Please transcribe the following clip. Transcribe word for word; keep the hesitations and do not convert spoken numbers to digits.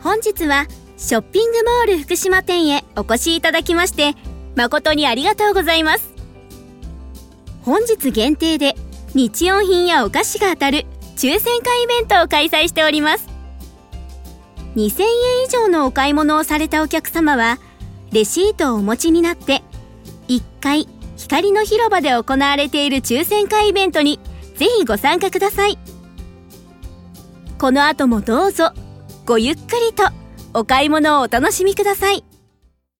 本日はショッピングモール福島店へお越しいただきまして誠にありがとうございます。本日限定で日用品やお菓子が当たる抽選会イベントを開催しております。にせんえん以上のお買い物をされたお客様はレシートをお持ちになっていっかい光の広場で行われている抽選会イベントにぜひご参加ください。この後もどうぞごゆっくりとお買い物をお楽しみください。